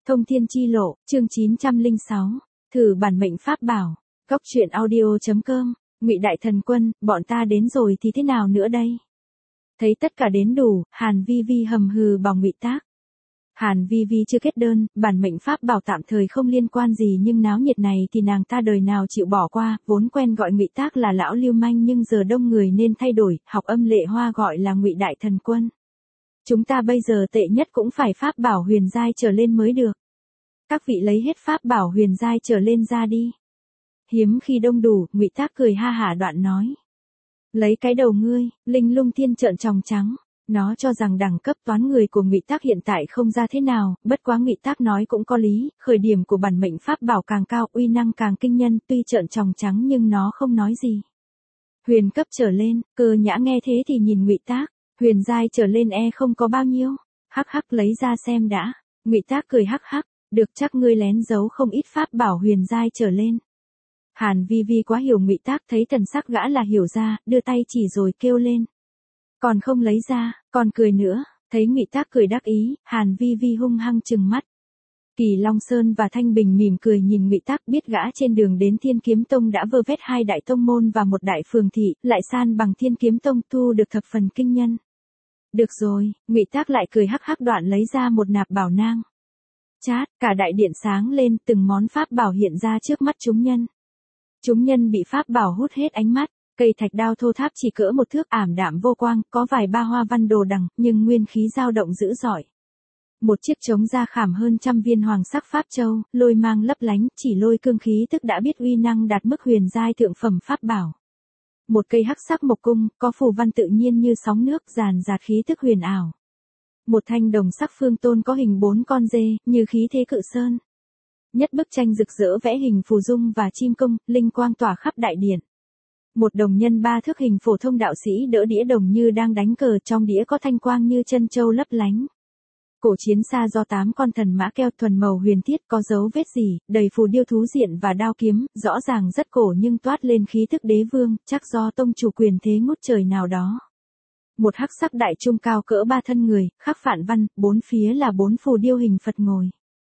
Thông thiên chi lộ, chương 906. Thử bản mệnh pháp bảo. Góc truyện audio.com. Ngụy Đại Thần Quân, bọn ta đến rồi thì thế nào nữa đây? Thấy tất cả đến đủ, Hàn Vi Vi hầm hừ bảo Ngụy Tác. Hàn Vi Vi chưa kết đơn, bản mệnh pháp bảo tạm thời không liên quan gì, nhưng náo nhiệt này thì nàng ta đời nào chịu bỏ qua, vốn quen gọi Ngụy Tác là lão lưu manh nhưng giờ đông người nên thay đổi, học âm Lệ Hoa gọi là Ngụy Đại Thần Quân. Chúng ta bây giờ tệ nhất cũng phải pháp bảo huyền giai trở lên mới được. Các vị lấy hết pháp bảo huyền giai trở lên ra đi. Hiếm khi đông đủ, Ngụy Tác cười ha hả đoạn nói. Lấy cái đầu ngươi, Linh Lung Thiên trợn tròng trắng. Nó cho rằng đẳng cấp toán người của Ngụy Tác hiện tại không ra thế nào, bất quá Ngụy Tác nói cũng có lý, khởi điểm của bản mệnh pháp bảo càng cao, uy năng càng kinh nhân, tuy trợn tròng trắng nhưng nó không nói gì. Huyền cấp trở lên, Cơ Nhã nghe thế thì nhìn Ngụy Tác, huyền giai trở lên không có bao nhiêu. Hắc hắc, lấy ra xem đã. Ngụy Tác cười hắc hắc, được, chắc ngươi lén giấu không ít pháp bảo huyền giai trở lên. Hàn Vi Vi quá hiểu Ngụy Tác, thấy thần sắc gã là hiểu ra, đưa tay chỉ rồi kêu lên. Còn không lấy ra, còn cười nữa. Thấy Ngụy Tác cười đắc ý, Hàn Vi Vi hung hăng trừng mắt. Kỳ Long Sơn và Thanh Bình mỉm cười nhìn Ngụy Tác, biết gã trên đường đến Thiên Kiếm Tông đã vơ vét 2 đại tông môn và 1 đại phường thị, lại san bằng Thiên Kiếm Tông, thu được thập phần kinh nhân. Được rồi, Ngụy Tác lại cười hắc hắc đoạn lấy ra một nạp bảo nang. Chát, cả đại điện sáng lên, từng món pháp bảo hiện ra trước mắt chúng nhân. Chúng nhân bị pháp bảo hút hết ánh mắt. Cây thạch đao thô tháp chỉ cỡ 1 thước ảm đạm vô quang, có vài ba hoa văn đồ đằng, nhưng nguyên khí dao động dữ dội. Một chiếc trống da khảm hơn 100 viên hoàng sắc pháp châu, lôi mang lấp lánh, chỉ lôi cương khí tức đã biết uy năng đạt mức huyền giai thượng phẩm pháp bảo. Một cây hắc sắc mộc cung, có phù văn tự nhiên như sóng nước, ràn rạt khí tức huyền ảo. Một thanh đồng sắc phương tôn có hình 4 con dê, như khí thế cự sơn. Nhất bức tranh rực rỡ vẽ hình phù dung và chim công, linh quang tỏa khắp đại điện. Một đồng nhân 3 thước hình phổ thông đạo sĩ đỡ đĩa đồng như đang đánh cờ, trong đĩa có thanh quang như chân châu lấp lánh. Cổ chiến xa do 8 con thần mã keo thuần màu huyền thiết, có dấu vết gì, đầy phù điêu thú diện và đao kiếm, rõ ràng rất cổ nhưng toát lên khí thức đế vương, chắc do tông chủ quyền thế ngút trời nào đó. Một hắc sắc đại trung cao cỡ 3 thân người, khắc phản văn, 4 phía là 4 phù điêu hình Phật ngồi.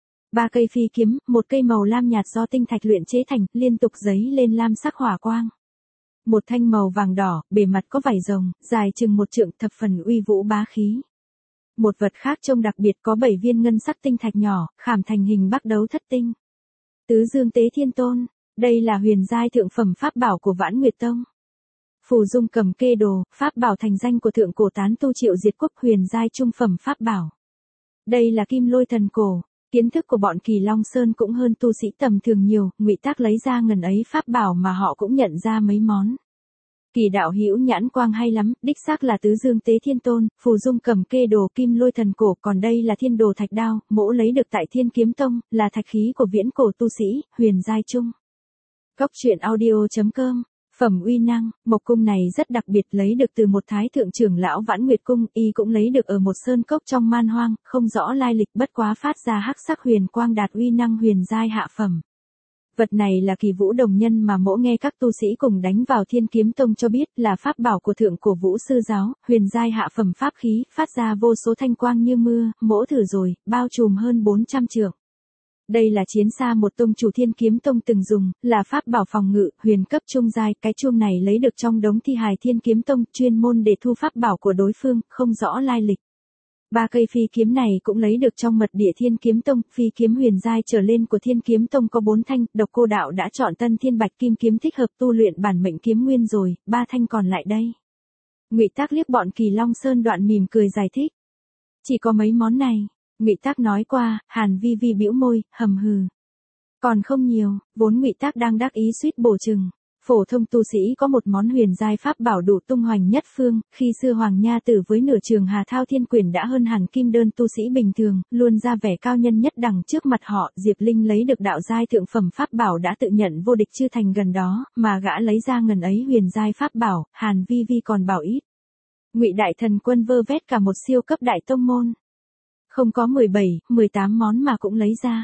3 cây phi kiếm, một cây màu lam nhạt do tinh thạch luyện chế thành, liên tục giấy lên lam sắc hỏa quang. Một thanh màu vàng đỏ, bề mặt có vảy rồng, dài chừng 1 trượng, thập phần uy vũ bá khí. Một vật khác trông đặc biệt, có 7 viên ngân sắc tinh thạch nhỏ, khảm thành hình bắc đấu thất tinh. Tứ Dương Tế Thiên Tôn, đây là huyền giai thượng phẩm pháp bảo của Vãn Nguyệt Tông. Phù dung cầm kê đồ, pháp bảo thành danh của thượng cổ tán tu Triệu Diệt Quốc, huyền giai trung phẩm pháp bảo. Đây là kim lôi thần cổ. Kiến thức của bọn Kỳ Long Sơn cũng hơn tu sĩ tầm thường nhiều, Ngụy Tác lấy ra ngần ấy pháp bảo mà họ cũng nhận ra mấy món. Kỳ đạo hữu nhãn quang hay lắm, đích xác là Tứ Dương Tế Thiên Tôn, phù dung cầm kê đồ, kim lôi thần cổ, còn đây là Thiên Đồ Thạch Đao, mỗ lấy được tại Thiên Kiếm Tông, là thạch khí của viễn cổ tu sĩ, huyền giai trung. Góc truyện audio.com. Phẩm uy năng, mộc cung này rất đặc biệt, lấy được từ một thái thượng trưởng lão Vãn Nguyệt Cung, y cũng lấy được ở một sơn cốc trong man hoang, không rõ lai lịch, bất quá phát ra hắc sắc huyền quang đạt uy năng huyền giai hạ phẩm. Vật này là Kỳ Vũ Đồng Nhân mà mỗ nghe các tu sĩ cùng đánh vào Thiên Kiếm Tông cho biết, là pháp bảo của thượng cổ Vũ Sư giáo, huyền giai hạ phẩm pháp khí, phát ra vô số thanh quang như mưa, mỗ thử rồi, bao trùm hơn 400 trượng. Đây là chiến xa một tông chủ Thiên Kiếm Tông từng dùng, là pháp bảo phòng ngự, huyền cấp trung giai, cái chuông này lấy được trong đống thi hài Thiên Kiếm Tông, chuyên môn để thu pháp bảo của đối phương, không rõ lai lịch. 3 cây phi kiếm này cũng lấy được trong mật địa Thiên Kiếm Tông, phi kiếm huyền giai trở lên của Thiên Kiếm Tông có 4 thanh, Độc Cô đạo đã chọn Tân Thiên Bạch Kim kiếm thích hợp tu luyện bản mệnh kiếm nguyên rồi, 3 thanh còn lại đây. Ngụy Tác liếc bọn Kỳ Long Sơn đoạn mỉm cười giải thích. Chỉ có mấy món này. Ngụy Tác nói qua, Hàn Vi Vi bĩu môi, hầm hừ. Còn không nhiều, vốn Ngụy Tác đang đắc ý suýt bổ chừng. Phổ thông tu sĩ có một món huyền giai pháp bảo đủ tung hoành nhất phương, khi xưa Hoàng Nha Tử với nửa trường Hà Thao Thiên Quyển đã hơn hẳn kim đơn tu sĩ bình thường, luôn ra vẻ cao nhân nhất đẳng trước mặt họ. Diệp Linh lấy được đạo giai thượng phẩm pháp bảo đã tự nhận vô địch chư thành gần đó, mà gã lấy ra ngần ấy huyền giai pháp bảo, Hàn Vi Vi còn bảo ít. Ngụy Đại Thần Quân vơ vét cả một siêu cấp đại tông môn. Không có 17, 18 món mà cũng lấy ra.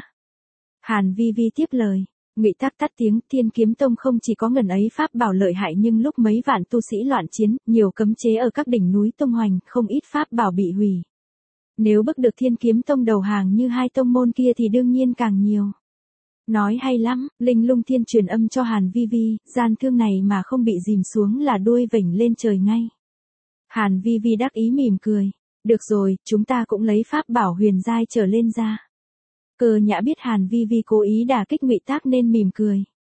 Hàn Vi Vi tiếp lời. Ngụy Tác tắt tiếng, Thiên Kiếm Tông không chỉ có ngần ấy pháp bảo lợi hại nhưng lúc mấy vạn tu sĩ loạn chiến, nhiều cấm chế ở các đỉnh núi tung hoành, không ít pháp bảo bị hủy. Nếu bức được Thiên Kiếm Tông đầu hàng như hai tông môn kia thì đương nhiên càng nhiều. Nói hay lắm, Linh Lung Thiên truyền âm cho Hàn Vi Vi, gian thương này mà không bị dìm xuống là đuôi vểnh lên trời ngay. Hàn Vi Vi đắc ý mỉm cười. Được rồi, chúng ta cũng lấy pháp bảo huyền giai trở lên ra. Cơ Nhã biết Hàn Vi Vi cố ý đả kích Ngụy Tác nên mỉm cười.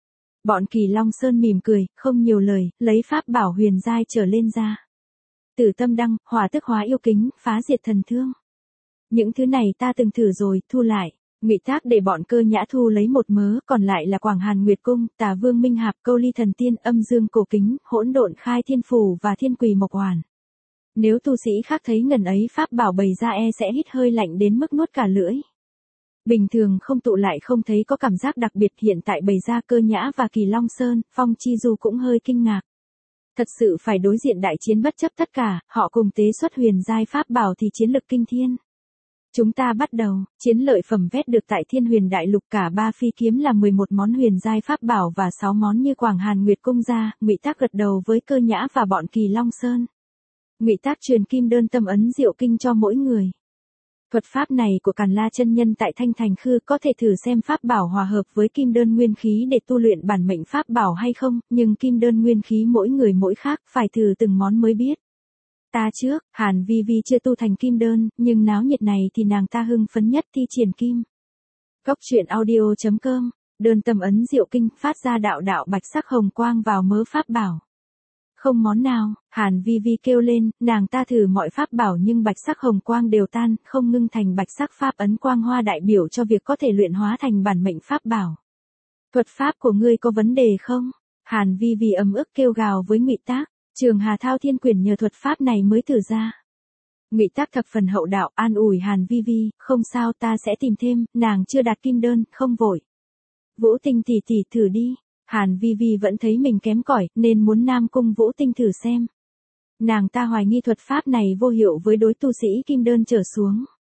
Bọn Kỳ Long Sơn mỉm cười, không nhiều lời, lấy pháp bảo huyền giai trở lên ra. Tử Tâm Đăng, hỏa tức hóa yêu kính, phá diệt thần thương. Những thứ này ta từng thử rồi, thu lại. Ngụy Tác để bọn Cơ Nhã thu lấy một mớ, còn lại là Quảng Hàn Nguyệt Cung, Tà Vương Minh Hạp, Câu Ly Thần Tiên, Âm Dương Cổ Kính, Hỗn Độn Khai Thiên Phù và Thiên Quỳ Mộc Hoàn. Nếu tu sĩ khác thấy ngần ấy pháp bảo bày ra sẽ hít hơi lạnh đến mức nuốt cả lưỡi. Bình thường không tụ lại không thấy có cảm giác đặc biệt, hiện tại bày ra Cơ Nhã và Kỳ Long Sơn, Phong Chi Du cũng hơi kinh ngạc. Thật sự phải đối diện đại chiến bất chấp tất cả, họ cùng tế xuất huyền giai pháp bảo thì chiến lực kinh thiên. Chúng ta bắt đầu, chiến lợi phẩm vét được tại Thiên Huyền Đại Lục, cả 3 phi kiếm là 11 món huyền giai pháp bảo và 6 món như Quảng Hàn Nguyệt Cung ra, Ngụy Tác gật đầu với Cơ Nhã và bọn Kỳ Long Sơn. Ngụy Tác truyền kim đơn tâm ấn diệu kinh cho mỗi người. Thuật pháp này của Càn La chân nhân tại Thanh Thành Khư có thể thử xem pháp bảo hòa hợp với kim đơn nguyên khí để tu luyện bản mệnh pháp bảo hay không, nhưng kim đơn nguyên khí mỗi người mỗi khác, phải thử từng món mới biết. Ta trước, Hàn Vi Vi chưa tu thành kim đơn, nhưng náo nhiệt này thì nàng ta hưng phấn nhất thi triển kim. Góc truyện audio.com, đơn tâm ấn diệu kinh phát ra đạo đạo bạch sắc hồng quang vào mớ pháp bảo. Không món nào, Hàn Vi Vi kêu lên, nàng ta thử mọi pháp bảo nhưng bạch sắc hồng quang đều tan, không ngưng thành bạch sắc pháp ấn quang hoa đại biểu cho việc có thể luyện hóa thành bản mệnh pháp bảo. Thuật pháp của ngươi có vấn đề không? Hàn Vi Vi ấm ức kêu gào với Ngụy Tác, Trường Hà Thao Thiên Quyển nhờ thuật pháp này mới thử ra. Ngụy Tác thập phần hậu đạo an ủi Hàn Vi Vi, không sao ta sẽ tìm thêm, nàng chưa đạt kim đơn, không vội. Vũ Tinh tỷ tỷ thử đi. Hàn Vi Vi vẫn thấy mình kém cỏi nên muốn Nam Cung Vũ Tinh thử xem. Nàng ta hoài nghi thuật pháp này vô hiệu với đối tu sĩ kim đơn trở xuống.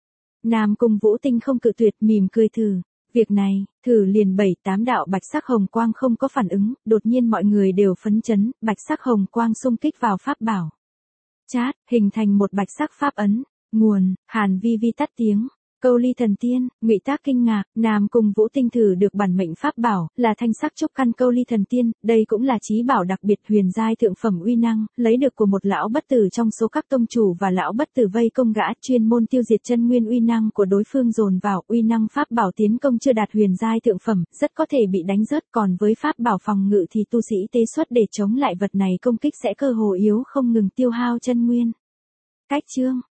Nam Cung Vũ Tinh không cự tuyệt, mỉm cười thử. Việc này, thử liền 7-8 đạo bạch sắc hồng quang không có phản ứng, đột nhiên mọi người đều phấn chấn, bạch sắc hồng quang xung kích vào pháp bảo. Chát, hình thành một bạch sắc pháp ấn. Nguồn, Hàn Vi Vi tắt tiếng. Câu Ly Thần Tiên, Ngụy Tác kinh ngạc, Nam Cung Vũ Tinh thử được bản mệnh pháp bảo, là thanh sắc trúc căn Câu Ly Thần Tiên, đây cũng là chí bảo đặc biệt huyền giai thượng phẩm uy năng, lấy được của một lão bất tử trong số các tông chủ và lão bất tử vây công gã, chuyên môn tiêu diệt chân nguyên uy năng của đối phương dồn vào, uy năng pháp bảo tiến công chưa đạt huyền giai thượng phẩm, rất có thể bị đánh rớt, còn với pháp bảo phòng ngự thì tu sĩ tế xuất để chống lại vật này công kích sẽ cơ hồ yếu không ngừng tiêu hao chân nguyên. Cách chương